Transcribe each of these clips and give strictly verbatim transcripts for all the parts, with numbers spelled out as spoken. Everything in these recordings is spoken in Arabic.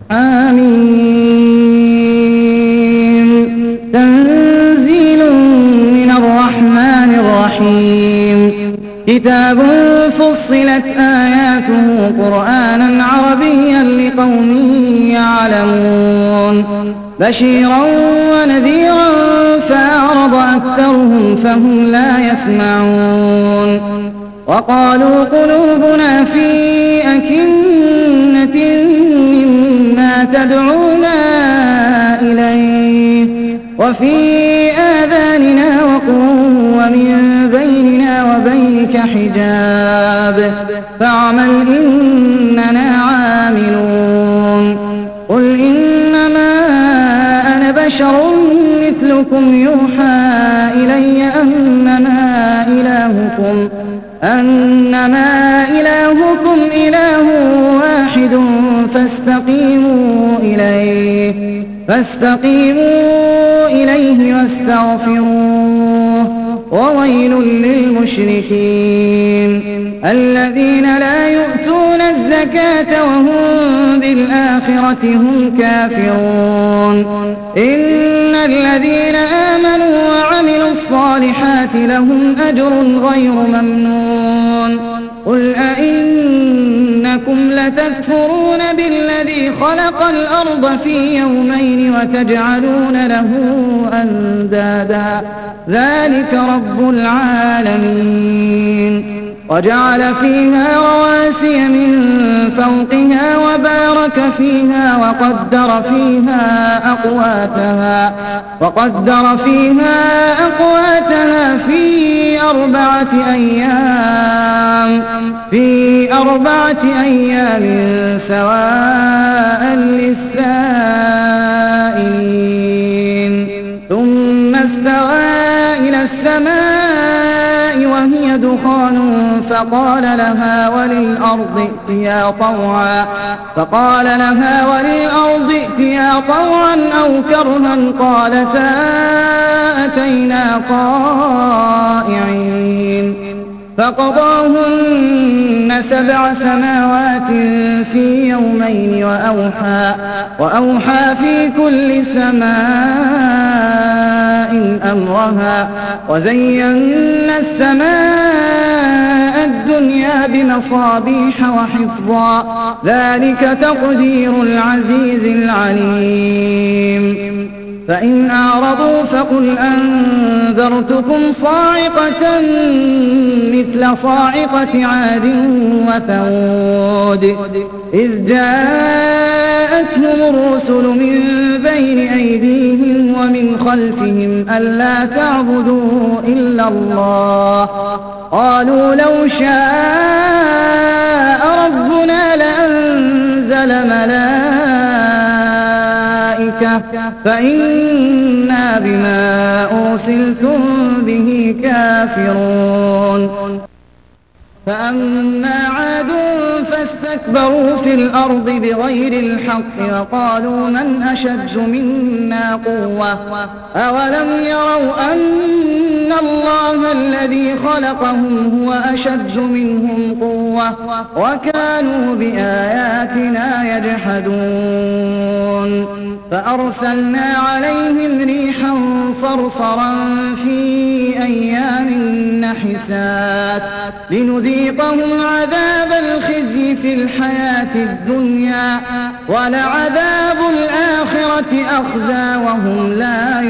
حميم تنزيل من الرحمن الرحيم كتاب فصلت آياته قرآنا عربيا لقوم يعلمون بشيرا ونذيرا فأعرض أكثرهم فهم لا يسمعون وقالوا قلوبنا في أكنة مما تدعونا إليه وفي آذاننا وقر ومن بيننا وبينك حجاب فاعمل إننا عاملون قل إنما أنا بشر مثلكم يوحى إلي أنما إلهكم أنما إلهكم إله واحد فاستقيموا إليه فاستقيموا إليه واستغفروه وويل للمشركين الذين لا يؤتون الزكاة وهم بالآخرة هم كافرون إن الذين آمنوا وعملوا الصالحات لهم أجر غير ممنون قل أئنكم لتكفرون بالذي خلق الأرض في يومين وتجعلون له أندادا ذلك رب العالمين وجعل فيها رواسي من فوقها وبارك فيها وقدر فيها أقواتها وقدر فيها أقواتها في أربعة أيام في أربعة أيام سواء للسائلين ثم استوى إلى السماء وهي دخان فقال لها وللأرض ائتيا طوعا فقال لها وللأرض ائتيا طوعا أو كرها قالتا أتينا طائعين فقضاهن سبع سماوات في يومين وأوحى, وأوحى في كل سماء أمرها وزينا السماء الدنيا بمصابيح وحفظا ذلك تقدير العزيز العليم فإن أعرضوا فقل أنذرتكم صاعقة مثل صاعقة عاد وثمود إذ جاءتهم الرسل من بين أيديهم ومن خلفهم ألا تعبدوا إلا الله قالوا لو شاء ربنا لأنزل ملائكة فإنا بما أرسلتم به كافرون فأما عاد فاستكبروا في الأرض بغير الحق وقالوا من أشد منا قوة أولم يروا أن الله الذي خلقهم هو أشد منهم قوة وكانوا بآياتنا يجحدون فأرسلنا عليهم ريحا صرصرا في أيام نحسات لنذيقهم عذاب الخزي في الحياة الدنيا ولعذاب الآخرة أخزى وهم لا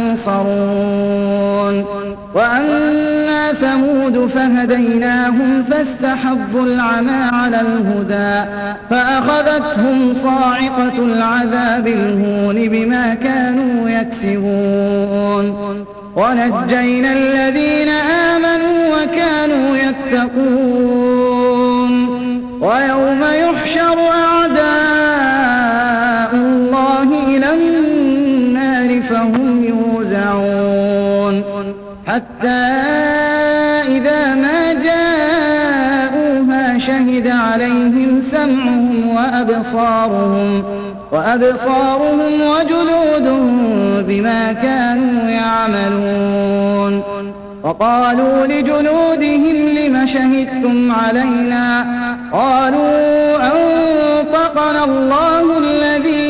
ينصرون وأما ثمود فهديناهم فاستحبوا العمى على الهدى فأخذتهم صاعقة العذاب الهون بما كانوا يكسبون ونجينا الذين آمنوا وكانوا يتقون ويوم يحشر أعداء الله إلى النار فهم يوزعون حتى إذا ما جاءوها شهد عليهم سمعهم وأبصارهم وأبصارهم وجلودهم بما كانوا يعملون وقالوا لجلودهم لم شهدتم علينا قالوا أنطقنا الله الذي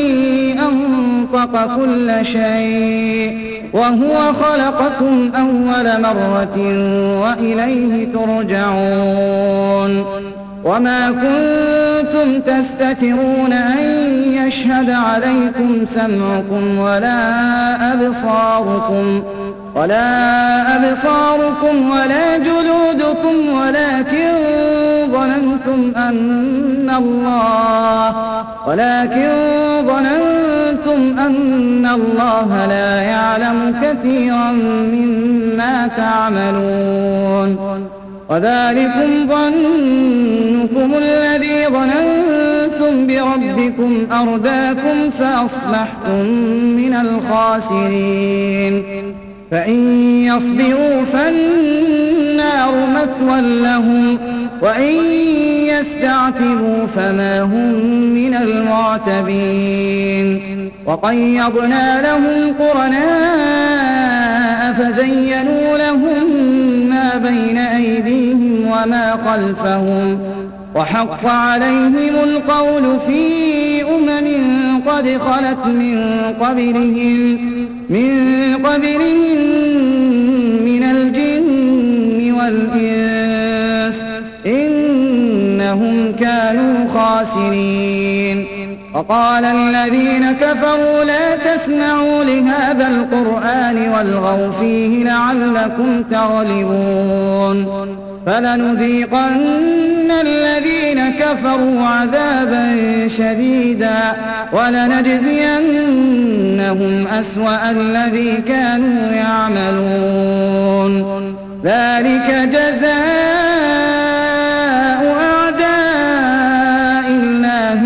خلق كل شيء وهو خلقكم أول مرة وإليه ترجعون وما كنتم تستترون أن يشهد عليكم سمعكم ولا أبصاركم ولا أبصاركم ولا جلودكم ولكن ظننتم أن الله ولكن ظننتم أن الله لا يعلم كثيرا مما تعملون وذلكم ظنكم الذي ظننتم بربكم أرداكم فأصبحتم من الخاسرين فإن يصبروا فالنار مثوى لهم وإن يستعتبوا فما هم من المعتبين وقيضنا لهم قرناء فزينوا لهم ما بين أيديهم وما خلفهم وحق عليهم القول في أمم قد خلت من قبلهم من قبلهم من الجن والإنس إنهم كانوا خاسرين وقال الذين كفروا لا تسمعوا لهذا القرآن والغوا فيه لعلكم تغلبون فلنذيقن الذين كفروا عذابا شديدا ولنجزينهم أسوأ الذي كانوا يعملون ذلك جزاء أعداء الله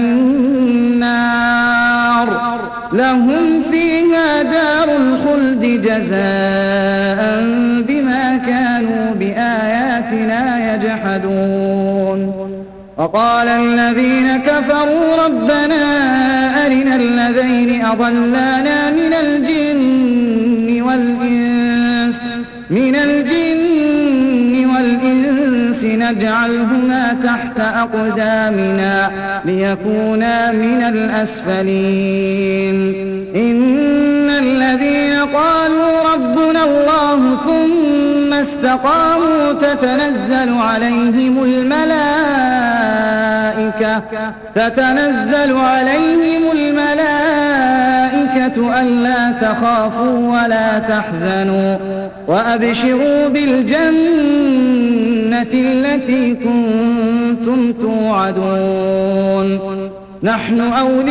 النار لهم فيها دار الخلد جزاء بما كانوا بآياتنا يجحدون وقال الذين كفروا ربنا أرنا الذين أضلانا من الجن والإنس من الجن والإنس نجعلهما تحت أقدامنا ليكونا من الأسفلين إن الذين قالوا ربنا الله ثم استقاموا تتنزل عليهم الملائكة تتنزل عليهم الملائكة ألا تخافوا ولا تحزنوا وأبشروا بالجنة التي كنتم توعدون نحن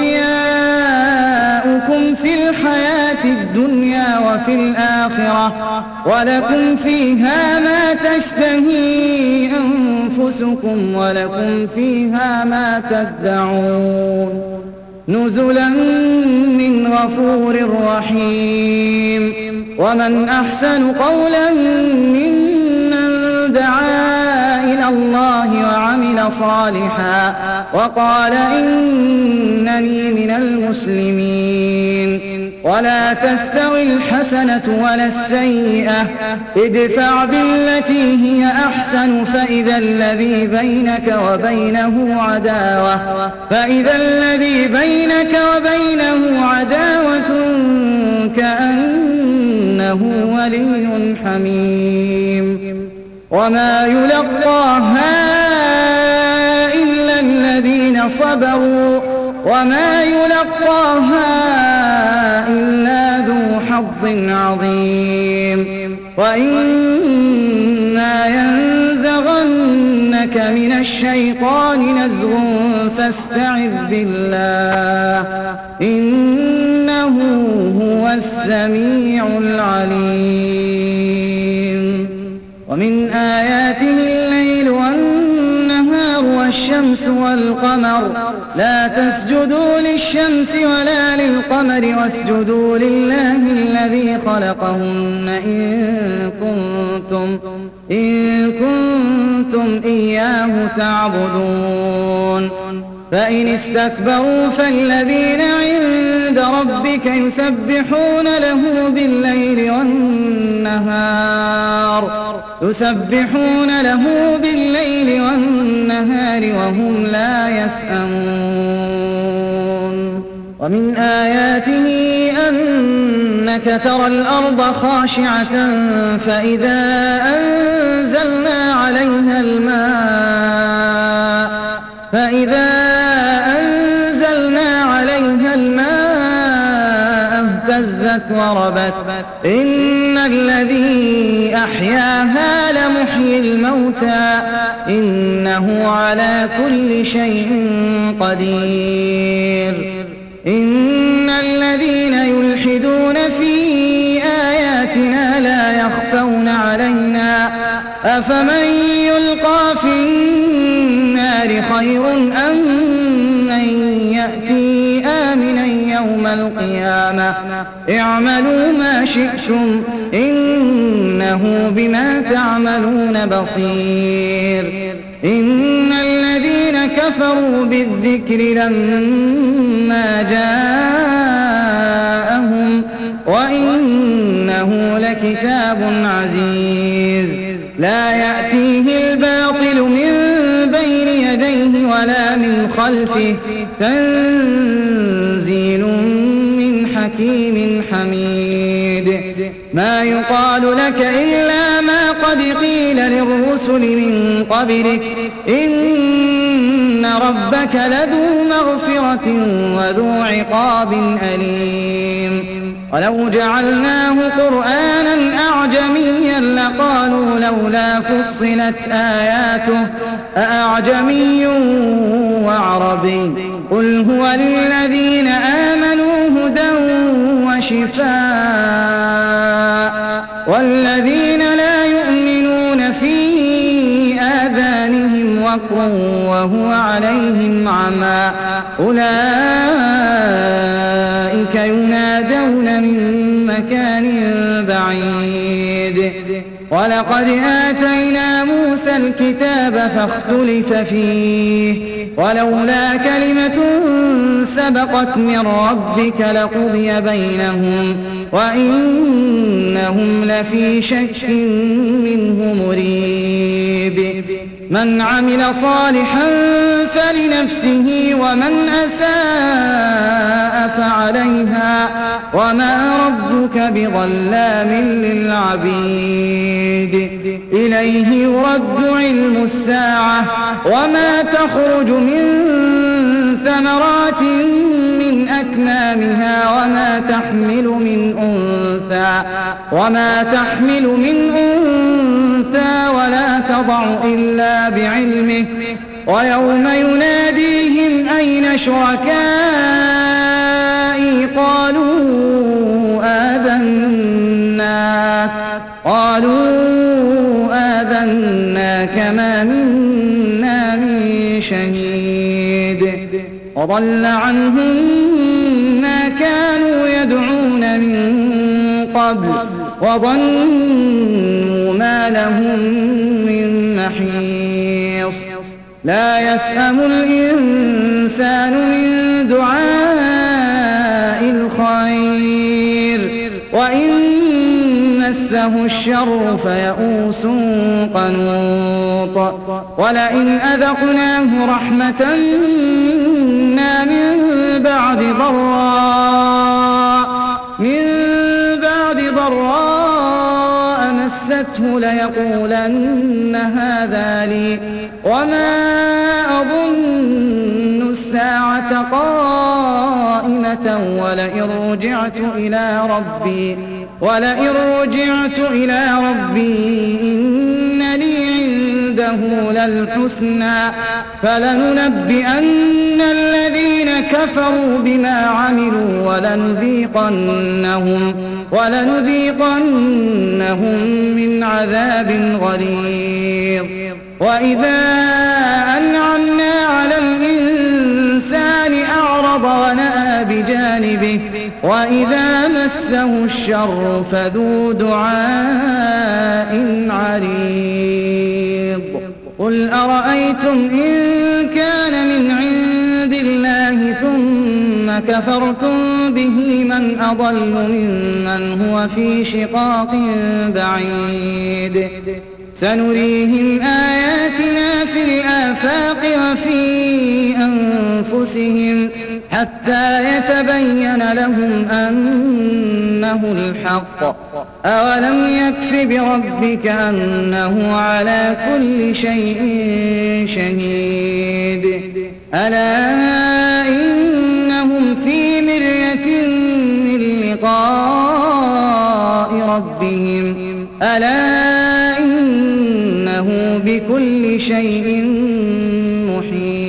أولياؤكم في الحياة الدنيا وفي الآخرة ولكم فيها ما تشتهي أنفسكم ولكم فيها ما تدعون نزلا من غفور رحيم ومن أحسن قولا ممن دعا إلى الله وعمل صالحا وقال إنني من المسلمين ولا تستوي الحسنة ولا السيئة ادفع بالتي هي أحسن فإذا الذي بينك وبينه عداوة فإذا الذي بينك وبينه عداوة كأنه ولي حميم وما يلقاها إلا الذين صبروا وما يلقاها إلا ذو حظ عظيم وإما ينزغنك من الشيطان نزغ فاستعذ بالله إنه هو السميع العليم ومن آياته الليل والنهار والشمس والقمر لا تسجدوا للشمس ولا للقمر واسجدوا لله الذي خلقهن إن كنتم إن كنتم إياه تعبدون فإن استكبروا فالذين عند ربك يسبحون له بالليل والنهار يسبحون له بالليل والنهار وهم لا يسأمون ومن آياته أنك ترى الأرض خاشعة فإذا أنزلنا عليها الماء فإذا أنزلنا عليها الماء اهتزت وربت إن الذي أحياها لمحيي الموتى إنه على كل شيء قدير إن الذين يلحدون في آياتنا لا يخفون علينا أفمن يلقى في النار خير أم من يأتي آمنا يوم القيامة اعملوا ما شئتم إنه بما تعملون بصير إن الذين كفروا بالذكر لما جاءهم وإنه لكتاب عزيز لا يأتيه الباطل من بين يديه ولا من خلفه تنزيل من حكيم حميد ما يقال لك إلا ما قد قيل للرسل من قبلك إن ربك لذو مغفرة وذو عقاب أليم ولو جعلناه قرآنا أعجميا لقالوا لولا فصلت آياته أأعجمي وعربي قل هو للذين آمنوا هدى وشفاء والذين لا يؤمنون في آذانهم وقر وهو عليهم عمى أولئك ينادون من مكان بعيد ولقد آتينا موسى الكتاب فاختلف فيه ولولا كلمة سبقت من ربك لقضي بينهم وإنهم لفي شك منه مريب من عمل صالحا فلنفسه ومن أساء فعليها وما ربك بظلام للعبيد إليه يرد علم الساعة وما تخرج من ثمرات من أكمامها وما تحمل من أنثى وما تحمل من أنثى ولا تضع إلا بعلمه ويوم يناديهم أين شركائي قالوا آذناك قالوا آذناك ما منا من شهيد وضل عنهم ما كانوا يدعون من قبل وظنوا ما لهم من محيص لا يسأم الإنسان من دعاء الخير وإن مسه الشر فيئوس قنوط ولئن أذقناه رحمة منا من بعد ضراء من بعد ضراء مسته ليقولن هذا لي وما أظن الساعة قائمة ولئن رجعت إلى ربي ولئن رجعت إلى ربي إن لي عنده للحسنى فلننبئن الذين كفروا بما عملوا ولنذيقنهم ولنذيقنهم من عذاب غليظ وإذا أنعمنا على الإنسان أعرض ونأى بجانبه وإذا مسه الشر فذو دعاء عريض قل أرأيتم إن كان من عند الله ثم كفرتم به من أضل ممن هو في شقاق بعيد سنريهم آياتنا في الآفاق وفي أنفسهم حتى يتبين لهم أنه الحق. أولم يكف بربك أنه على كل شيء شهيد. ألا إنهم في مرية من لقاء ربهم ألا إنه بكل شيء محيط.